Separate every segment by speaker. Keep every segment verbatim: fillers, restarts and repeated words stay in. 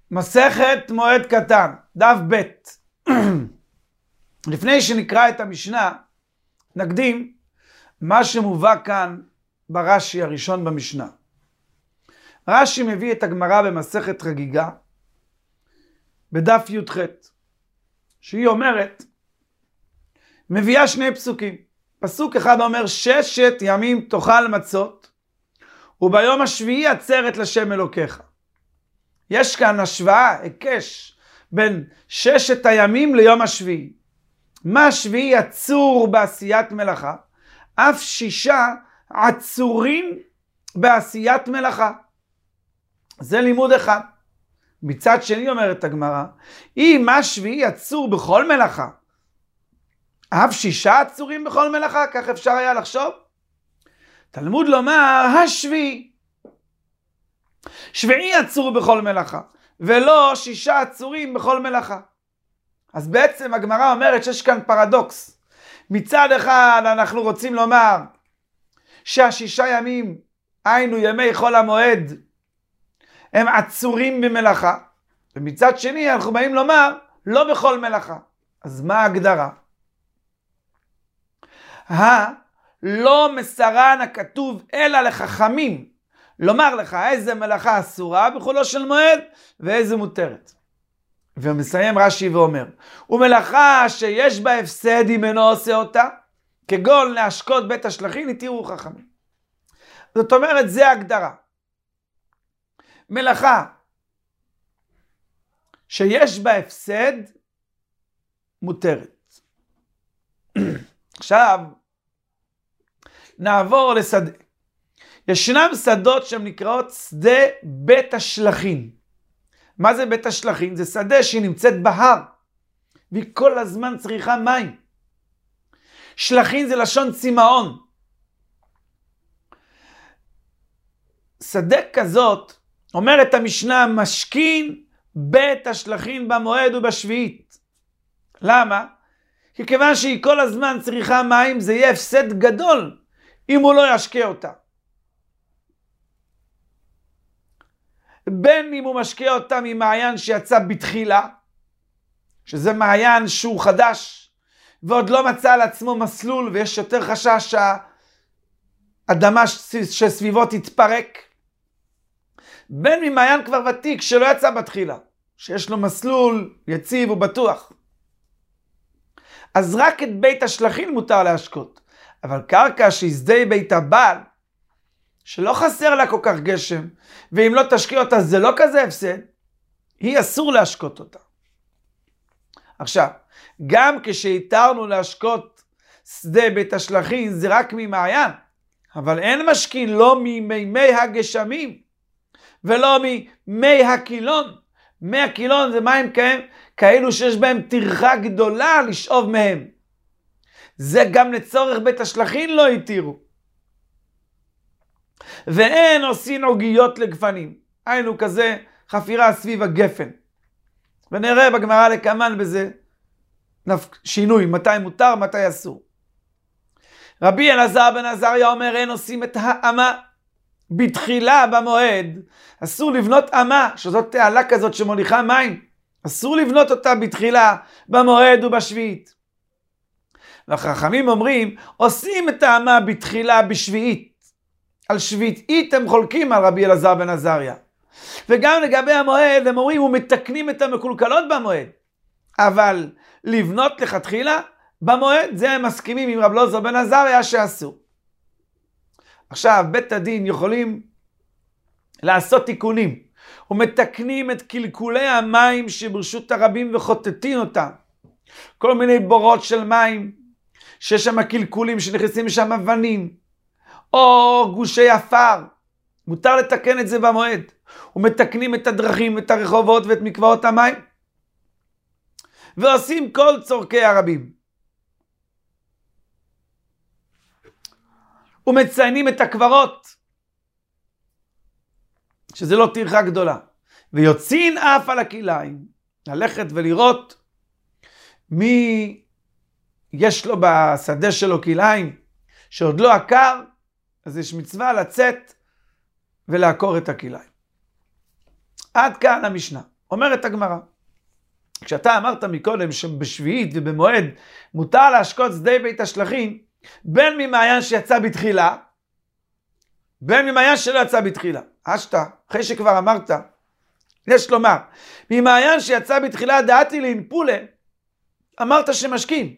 Speaker 1: מסכת מועד קטן, דף ב'. לפני שנקרא את המשנה, נקדים מה שמובא כאן ברש"י הראשון במשנה. רש"י מביא את הגמרא במסכת חגיגה, בדף י"ח, שהיא אומרת, מביאה שני פסוקים. פסוק אחד אומר, ששת ימים תאכל מצות, וביום השביעי עצרת לשם אלוקיך. יש כאן השוואה, הקש, בין ששת הימים ליום השביעי. מה השביעי עצור בעשיית מלאכה? אף שישה עצורים בעשיית מלאכה. זה לימוד אחד. מצד שני אומרת הגמרא, אם השביעי עצור בכל מלאכה, אף שישה עצורים בכל מלאכה, כך אפשר היה לחשוב? תלמוד לומר, השביעי. שביעי עצור בכל מלאכה, ולא שישה עצורים בכל מלאכה. אז בעצם הגמרא אומרת שיש כאן פרדוקס. מצד אחד אנחנו רוצים לומר שהשישה ימים, היינו ימי חול המועד, הם עצורים במלאכה. ומצד שני אנחנו באים לומר, לא בכל מלאכה. אז מה ההגדרה? הלא מסרן הכתוב אלא לחכמים. לומר לך איזה מלאכה אסורה בחולו של מועד ואיזה מותרת. ומסיים רש"י ואומר, ומלאכה שיש בה הפסד אם אינו עושה אותה, כגון להשקות בית השלכין, התירו חכמים. זאת אומרת, זה ההגדרה. מלאכה שיש בה הפסד מותרת. עכשיו נעבור לשדה. ישנם שדות שהן נקראות שדה בית השלכין. מה זה בית השלכין? זה שדה שהיא נמצאת בהר, והיא כל הזמן צריכה מים. שלכין זה לשון צמאון. שדה כזאת, אומרת המשנה, משכין בית השלכין במועד ובשביעית. למה? כי כיוון שהיא כל הזמן צריכה מים, זה יהיה הפסד גדול אם הוא לא ישקה אותה. בין אם הוא משקה אותה ממעיין שיצא בתחילה, שזה מעיין שהוא חדש, ועוד לא מצא על עצמו מסלול, ויש יותר חשש שהאדמה שסביבו תתפרק. בין ממעיין כבר ותיק שלא יצא בתחילה, שיש לו מסלול יציב ובטוח. אז רק את בית השלכין מותר להשקות. אבל קרקע שהיא שדה בית הבעל, שלא חסר לה כל כך גשם, ואם לא תשקיע אותה זה לא כזה הפסד, היא אסור להשקות אותה. עכשיו, גם כשהתרנו להשקות שדה בית השלכין, זה רק ממעיין, אבל אין משכין לא ממימי הגשמים, ולא ממי הקילון. מי הקילון זה מים כאלה, כאלו שיש בהם טרחה גדולה לשאוב מהם. זה גם לצורך בית השלכין לא התירו. ואין עושים עוגיות לגפנים. היינו כזה חפירה סביב הגפן. ונראה בגמרא לקמן בזה שינוי, מתי מותר, מתי אסור. רבי אלעזר בן עזריה אומר, אין עושים את האמה בתחילה במועד. אסור לבנות אמה, שזאת תעלה כזאת שמוליכה מים. אסור לבנות אותה בתחילה במועד ובשביעית. והחכמים אומרים, עושים את האמה בתחילה בשביעית. על שביעית הם חולקים על רבי אלעזר בן עזריה. וגם לגבי המועד הם אומרים, ומתקנים את המקולקלות במועד. אבל לבנות לכתחילה במועד, זה הם מסכימים עם רבי אלעזר בן עזריה שאסור. עכשיו, בית הדין יכולים לעשות תיקונים, ומתקנים את קלקולי המים שברשות הרבים וחוטטים אותם. כל מיני בורות של מים, שיש שם קלקולים שנכנסים שם אבנים, או גושי עפר, מותר לתקן את זה במועד. ומתקנים את הדרכים, את הרחובות ואת מקוואות המים, ועושים כל צורכי הרבים. ומציינים את הקברות, שזה לא טרחה גדולה. ויוצאים אף על הכליים, ללכת ולראות מי יש לו בשדה שלו כליים, שעוד לא עקר, אז יש מצווה לצאת ולעקור את הכליים. עד כאן המשנה. אומרת הגמרא, כשאתה אמרת מקודם שבשביעית ובמועד מותר להשקות שדה בית השלכים, בין ממעיין שיצא בתחילה, בין ממעיין שלא יצא בתחילה. אשתה, אחרי שכבר אמרת, יש לומר, ממעיין שיצא בתחילה דעתי לאינפולה, אמרת שמשקים.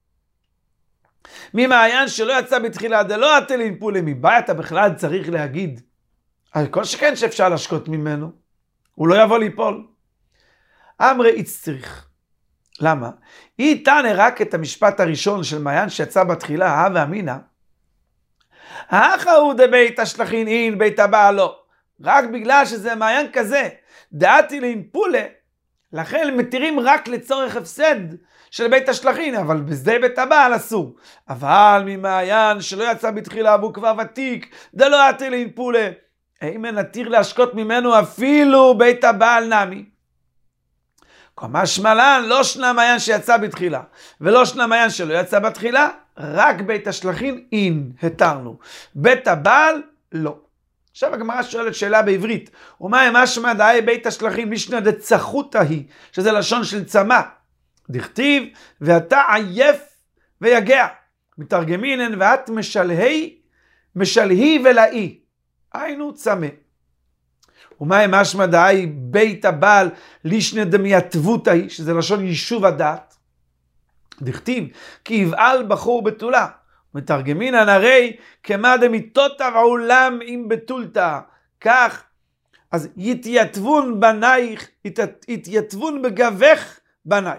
Speaker 1: ממעיין שלא יצא בתחילה דלא דעתי לאינפולה, מבעיה אתה בכלל צריך להגיד, על כל שכן שאפשר להשקות ממנו, הוא לא יבוא ליפול. אמרי איצטריך. למה? היא תענה רק את המשפט הראשון של מעיין שיצא בתחילה, הווה אמינא. האחא הוא דבית השלכין אין בית הבעל לא. רק בגלל שזה מעיין כזה, דעתי לאינפולה, לכן מתירים רק לצורך הפסד של בית השלכין, אבל בשדה בית הבעל אסור. אבל ממעיין שלא יצא בתחילה והוא כבר ותיק, דלא דעתי לאינפולה, האם נתיר להשקות ממנו אפילו בית הבעל נמי. כמה שמלן, לא שנה מעיין שיצא בתחילה, ולא שנה מעיין שלא יצא בתחילה, רק בית השלכין אין, התרנו. בית הבעל, לא. עכשיו הגמרא שואלת שאלה בעברית, ומה משמע דאי בית השלכין משנה דצחותא היא, שזה לשון של צמא. דכתיב, ואתה עייף ויגע. מתרגמינן, ואת משלהי, משלהי ולאי. היינו צמא. ומה משמע דאי בית הבעל לישנא דמייתבותא היא, שזה לשון יישוב הדעת. דכתיב, כי יבעל בחור בתולה. מתרגמינן הרי כמה דמיתותא ועולם עם בתולתא. כך, אז יתייתבון בנייך, יתייתבון בגבך בנייך.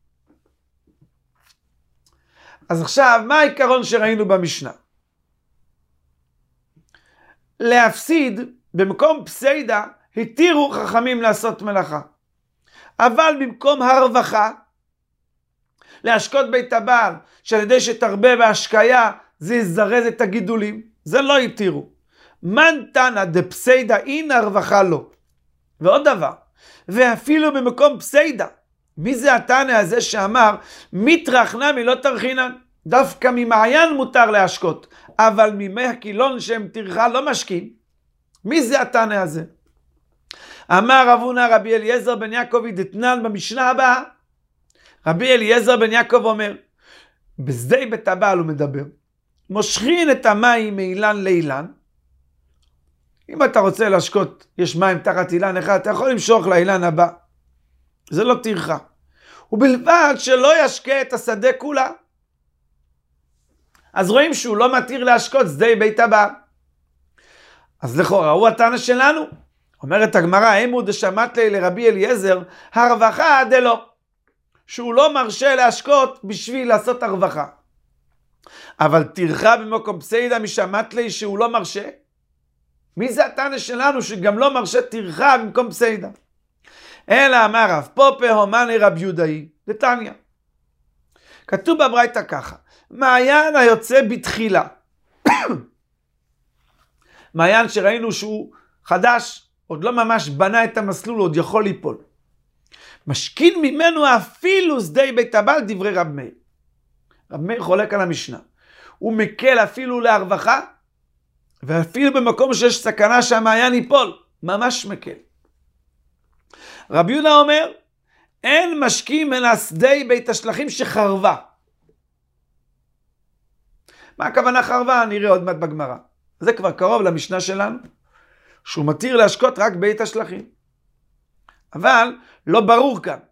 Speaker 1: אז עכשיו, מה העיקרון שראינו במשנה? להפסיד במקום פסיידה, התירו חכמים לעשות מלאכה. אבל במקום הרווחה, להשקות בית הבעל, שעל ידי שתרבה בהשקיה, זה יזרז את הגידולים, זה לא התירו. מן תנא דפסיידה אין הרווחה לא. ועוד דבר, ואפילו במקום פסיידה, מי זה התנא הזה שאמר, מתרחנה מלא תרחינן, דווקא ממעיין מותר להשקות, אבל ממי הקילון שהם תרחה לא משקים. מי זה התנא הזה? אמר רב הונא רבי אליעזר בן יעקב דתנן במשנה הבאה, רבי אליעזר בן יעקב אומר, בשדה בית הבעל הוא מדבר, מושכין את המים מאילן לאילן, אם אתה רוצה להשקות, יש מים תחת אילן אחד, אתה יכול למשוך לאילן הבא, זה לא תרחה, ובלבד שלא ישקה את השדה כולה, אז רואים שהוא לא מתיר להשקות שדה בית הבעל. אז לכאורה הוא התנא שלנו, אומרת הגמרא, אימו דשמט לי לרבי אליעזר, הרווחה דלא, שהוא לא מרשה להשקות בשביל לעשות הרווחה. אבל תרחה במקום פסיידה משמט לי שהוא לא מרשה? מי זה התנא שלנו שגם לא מרשה תרחה במקום פסיידה? אלא אמר רב פופה הומני רב יהודאי, דתניא. כתוב בברייתא ככה, מעיין היוצא בתחילה. מעיין שראינו שהוא חדש, עוד לא ממש בנה את המסלול, עוד יכול ליפול. משכין ממנו אפילו שדה בית הבעל דברי רב מאיר. רב מאיר חולק על המשנה. הוא מקל אפילו להרווחה, ואפילו במקום שיש סכנה שהמעיין ייפול. ממש מקל. רב יהודה אומר, אין משכין מן השדה בית השלכים שחרבה. מה הכוונה חרבה? נראה עוד מעט בגמרא. זה כבר קרוב למשנה שלנו, שהוא מתיר להשקות רק בית השלכים. אבל לא ברור כאן.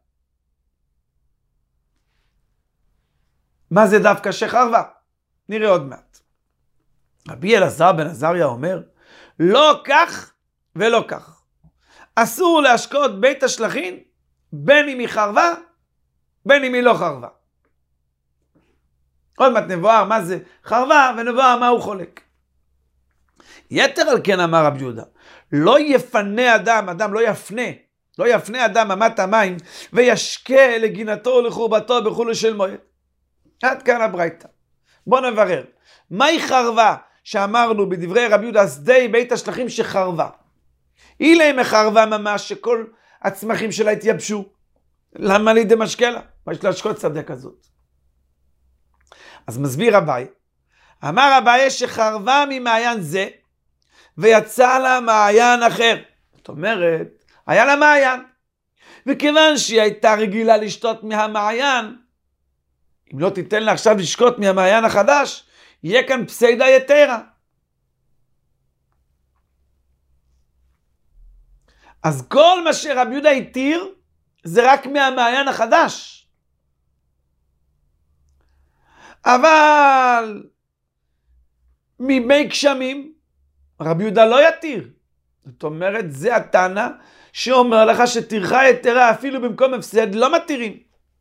Speaker 1: מה זה דווקא שחרבה? נראה עוד מעט. רבי אלעזר בן עזריה אומר, לא כך ולא כך. אסור להשקות בית השלכים, בין אם היא חרבה, בין אם היא לא חרבה. עוד מעט נבואר מה זה חרבה, ונבואר מה הוא חולק. יתר על כן אמר רבי יהודה, לא יפנה אדם, אדם לא יפנה, לא יפנה אדם אמת המים, וישקה לגינתו ולחורבתו בחולו של מועד. עד כאן הברייתא. בוא נברר. מהי חרבה שאמרנו בדברי רבי יהודה, שדה בית השלכים שחרבה? היא להם חרבה ממש שכל הצמחים שלה התייבשו. למה לידי משקה לה? מה יש להשקות שדה כזאת? אז מסביר אביי, אמר אביי שחרבה ממעיין זה, ויצא לה מעיין אחר. זאת אומרת, היה לה מעיין. וכיוון שהיא הייתה רגילה לשתות מהמעיין, אם לא תיתן לה עכשיו לשקוט מהמעיין החדש, יהיה כאן פסיידה יתרה. אז כל מה שרבי יהודה התיר, זה רק מהמעיין החדש. אבל ממי גשמים, רבי יהודה לא יתיר. זאת אומרת, זה הטענה שאומר לך שטרחה יתרה אפילו במקום הפסד לא מתירים.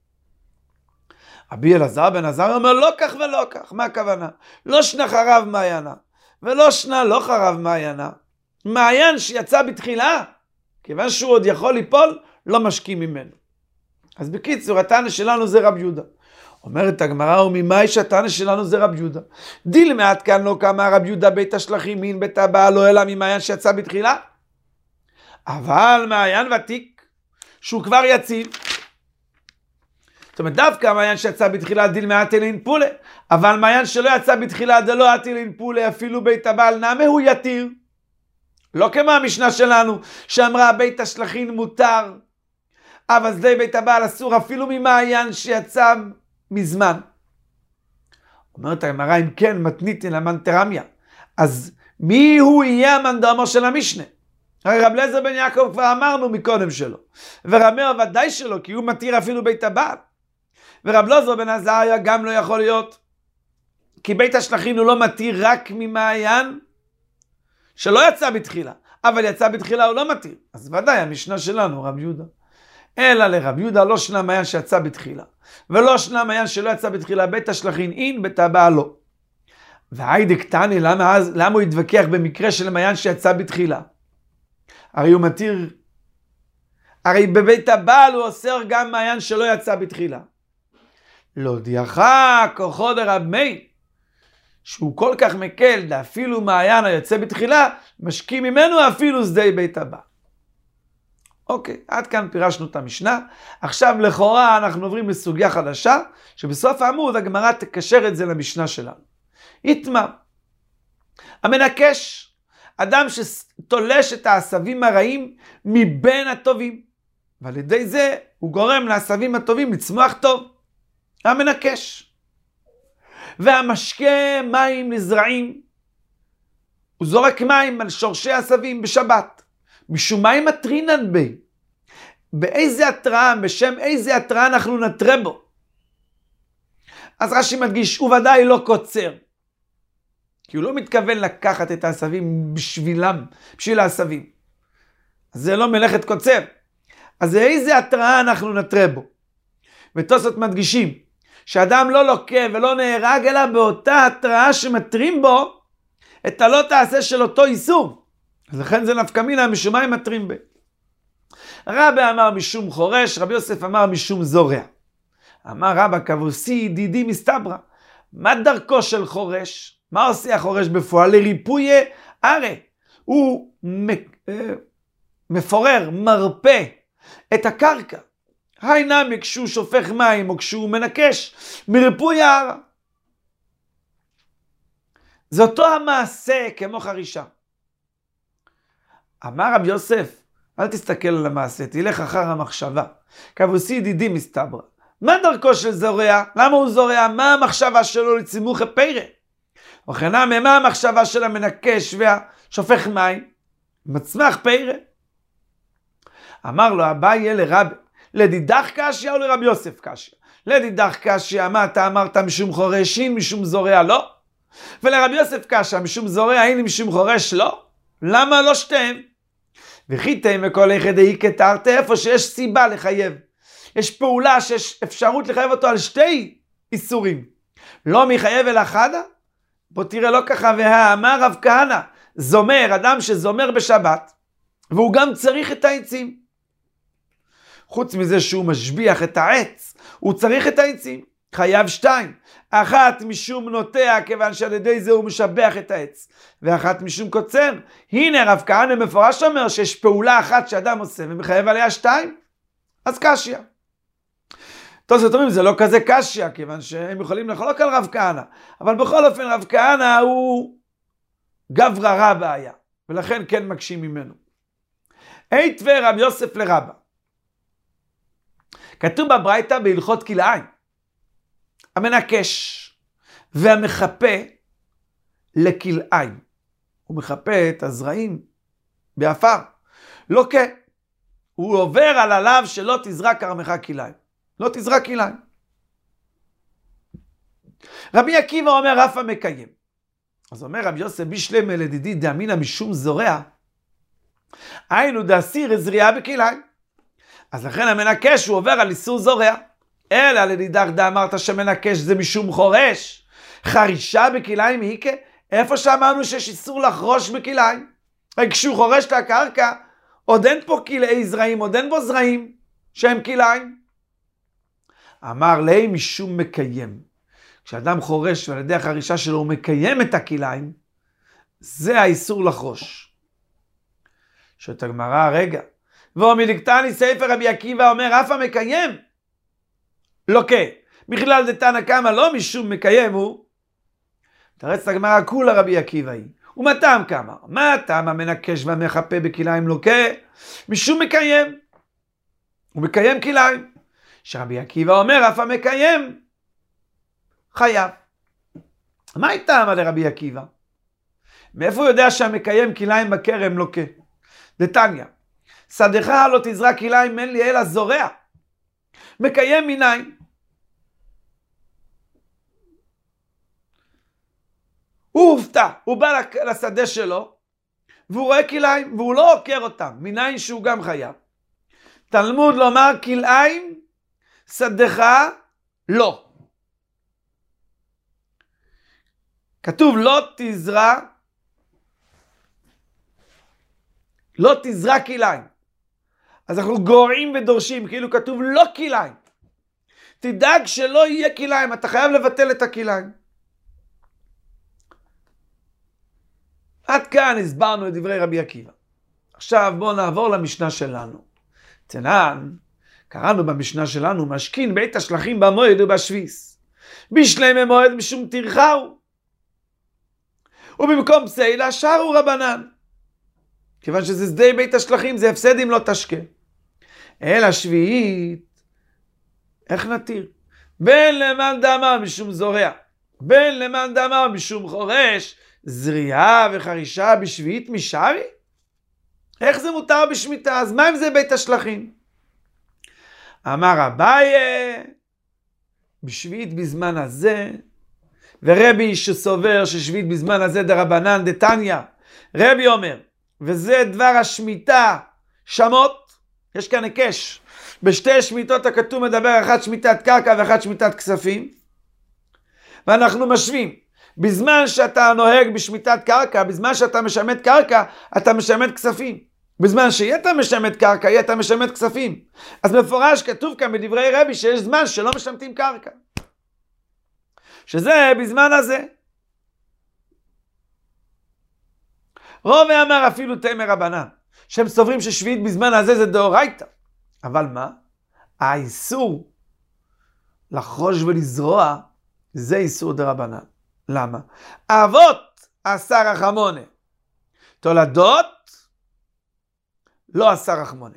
Speaker 1: רבי אלעזר בן עזריה אומר לא כך ולא כך. מה הכוונה? לא שנה חרב מעיינה, ולא שנה לא חרב מעיינה. מעיין שיצא בתחילה, כיוון שהוא עוד יכול ליפול, לא משקים ממנו. אז בקיצור, הטענה שלנו זה רבי יהודה. אומרת הגמרא, וממאי שהטענה שלנו זה רבי יהודה. דיל מעט כאן לא קמה רבי יהודה בית השלכים מין בית הבעל לא אלא ממעיין שיצא בתחילה. אבל מעיין ותיק, שהוא כבר יציב. זאת אומרת, דווקא מעיין שיצא בתחילה דיל מעט אלין פולה. אבל מעיין שלא יצא בתחילה דלא אלין פולה, אפילו בית הבעל נעמה הוא יתיר. לא כמו המשנה שלנו, שאמרה בית השלכין מותר, אבל שדה בית הבעל אסור אפילו ממעיין שיצא מזמן. אומרת הגמרא, אם כן מתניתין למנטרמיה, אז מי הוא יהיה המנדרמו של המשנה? הרי רב אליעזר בן יעקב כבר אמרנו מקודם שלו, ורב מאיר ודאי שלו, כי הוא מתיר אפילו בית הבעל. ורב אלעזר בן עזריה גם לא יכול להיות, כי בית השלכין הוא לא מתיר רק ממעיין שלא יצא בתחילה, אבל יצא בתחילה הוא לא מתיר. אז ודאי המשנה שלנו רב יהודה. אלא לרב יהודה לא שנה מעיין שיצא בתחילה, ולא שנה מעיין שלא יצא בתחילה, בית השלכין אין, בית הבעל לא. והיידי קטני, למה, אז, למה הוא יתווכח במקרה של מעיין שיצא בתחילה? הרי הוא מתיר, הרי בבית הבעל הוא אוסר גם מעיין שלא יצא בתחילה. לא דיח כוחו דרב מאיר, שהוא כל כך מקל, אפילו מעיין היוצא בתחילה, משקים ממנו אפילו שדה בית הבעל. אוקיי, עד כאן פירשנו את המשנה. עכשיו לכאורה אנחנו עוברים לסוגיה חדשה, שבסוף העמוד הגמרא תקשר את זה למשנה שלנו. יתמה, המנקש, אדם שתולש את העשבים הרעים מבין הטובים, ועל ידי זה הוא גורם לעשבים הטובים לצמוח טוב. המנקש. והמשקה מים לזרעים, הוא זורק מים על שורשי עשבים בשבת. משום מים מטרינן בי. באיזה התראה, בשם איזה התראה אנחנו נתרה בו. אז רש"י מדגיש, הוא ודאי לא קוצר. כי הוא לא מתכוון לקחת את העשבים בשבילם, בשביל העשבים. אז זה לא מלאכת קוצר. אז איזה התראה אנחנו נתרה בו. ותוספות מדגישים, שאדם לא לוקה ולא נהרג, אלא באותה התראה שמטרים בו, את הלא תעשה של אותו איסור. אז לכן זה נפקא מינה, משום מים מטרים בי. רבי אמר משום חורש, רבי יוסף אמר משום זורע. אמר רבא כבוסי ידידי מסתברא. מה דרכו של חורש? מה עושה החורש בפועל? לריפוי הרי. הוא מפורר, מרפא את הקרקע. היינמי כשהוא שופך מים או כשהוא מנקש מריפוי ההר. זה אותו המעשה כמו חרישה. אמר רבי יוסף, אל תסתכל על המעשה, תלך אחר המחשבה. כבוסי ידידי מסתברא. מה דרכו של זורע? למה הוא זורע? מה המחשבה שלו לצימוך הפירה? וכן מה המחשבה של המנקש והשופך מים? מצמח פירה. אמר לו אביי לרבי, לדידך קשיא או לרבי יוסף קשיא? לדידך קשיא, מה אתה אמרת משום חורש אין, משום זורע לא? ולרבי יוסף קשיא, משום זורע אין, משום חורש לא? למה לא שתיהם? וחיתם וכל אחד דאי כתרת, איפה שיש סיבה לחייב. יש פעולה שיש אפשרות לחייב אותו על שתי איסורים. לא מחייב אל אחד? בוא תראה לא ככה, והאמר רב כהנא, זומר, אדם שזומר בשבת, והוא גם צריך את העצים. חוץ מזה שהוא משביח את העץ, הוא צריך את העצים. חייב שתיים. אחת משום נוטע, כיוון שעל ידי זה הוא משבח את העץ. ואחת משום קוצר. הנה רב כהנא מפורש אומר שיש פעולה אחת שאדם עושה ומחייב עליה שתיים. אז קשיא. טוב, זאת אומרת, זה לא כזה קשיא, כיוון שהם יכולים לחלוק על רב כהנא. אבל בכל אופן רב כהנא הוא גברא רבא היה. ולכן כן מקשים ממנו. היתווה רב יוסף לרבא. כתוב בברייתא בהלכות כלאיים, המנקש והמחפה לכלאיים, הוא מחפה את הזרעים באפר, לוקה, הוא עובר על עליו שלא תזרק כרמך כלאיים, לא תזרק כלאיים. רבי עקיבא אומר אף המקיים. אז אומר רבי יוסף בישלמה לדידי דאמינא משום זורע, היינו דאסיר זריעה בכלאיים. אז לכן המנקש הוא עובר על איסור זורע. אלא לדידך דאמרת שמנקש זה משום חורש, חרישה בכלאיים היא כ... איפה שאמרנו שיש איסור לחרוש בכלאיים? רק כשהוא חורש את הקרקע, עוד אין פה כלאי זרעים, עוד אין בו זרעים שהם כלאיים. אמר לי משום מקיים. כשאדם חורש ועל ידי החרישה שלו הוא מקיים את הכלאיים, זה האיסור לחרוש. שאת הגמרא, רגע, ואומילקטני ספר רבי עקיבא אומר אף המקיים לוקה, בכלל דתנא קמא לא משום מקיים הוא. תרץ הגמרא כולה רבי עקיבא היא, ומה טעם קמא? מה טעם המנקש והמחפה בכלאיים לוקה? משום מקיים, הוא מקיים כלאיים. שרבי עקיבא אומר אף המקיים חייב. מה טעם לרבי עקיבא? מאיפה הוא יודע שהמקיים כלאיים בכרם לוקה? דתניא, שדך לא תזרע כלאיים אין לי אלא זורע, מקיים מניין. הוא הופתע, הוא בא לשדה שלו והוא רואה כלאיים והוא לא עוקר אותם, מניין שהוא גם חייב. תלמוד לומר כלאיים שדך לא, כתוב לא תזרע, לא תזרע כלאיים. אז אנחנו גורעים ודורשים, כאילו כתוב לא כלאיים. תדאג שלא יהיה כלאיים, אתה חייב לבטל את הכלאיים. עד כאן הסברנו את דברי רבי עקיבא. עכשיו בואו נעבור למשנה שלנו. תנן, קראנו במשנה שלנו, משכין בית השלכים במועד ובשביס. בשלמי מועד משום תרחהו. ובמקום פסילה שרו רבנן. כיוון שזה שדה בית השלכים, זה הפסד אם לא תשקה. אלא שביעית, איך נתיר? בין למאן דאמר משום זורע, בין למאן דאמר משום חורש, זריעה וחרישה בשביעית משרי? איך זה מותר בשמיטה? אז מה אם זה בית השלכים? אמר אביי, בשביעית בזמן הזה, ורבי שסובר ששביעית בזמן הזה דרבנן דתניא, רבי אומר, וזה דבר השמיטה שמות, יש כאן הקש, בשתי שמיטות הכתוב מדבר אחת שמיטת קרקע ואחת שמיטת כספים, ואנחנו משווים, בזמן שאתה נוהג בשמיטת קרקע, בזמן שאתה משמט קרקע, אתה משמט כספים, בזמן שאתה משמט קרקע, אתה משמט כספים. אז מפורש כתוב כאן בדברי רבי שיש זמן שלא משמטים קרקע, שזה בזמן הזה. רוב אמר אפילו תמר רבנן, שהם סוברים ששביעית בזמן הזה זה דאורייתא. אבל מה? האיסור לחרוש ולזרוע זה איסור דרבנן. למה? אבות עשה רחמונה, תולדות לא עשה רחמונה.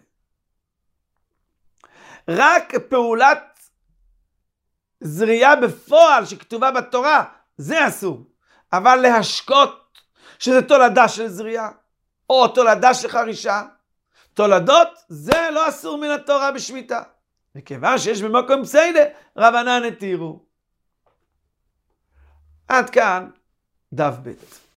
Speaker 1: רק פעולת זריעה בפועל שכתובה בתורה זה אסור, אבל להשקות שזה תולדה של זריעה, או תולדה של חרישה, תולדות זה לא אסור מן התורה בשמיטה. וכיוון שיש במקום פסילה, רבנן התירו. עד כאן דף ב'.